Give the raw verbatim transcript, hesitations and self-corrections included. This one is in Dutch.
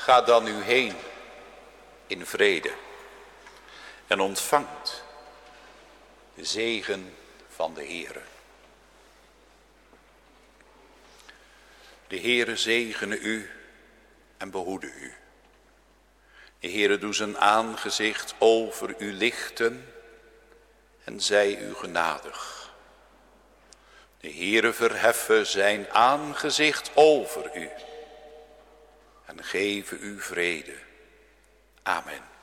Ga dan nu heen in vrede en ontvangt de zegen van de Heere. De Heere zegene u en behoede u. De Heere doe zijn aangezicht over u lichten en zij u genadig. De Heere verheffe zijn aangezicht over u en geven u vrede. Amen.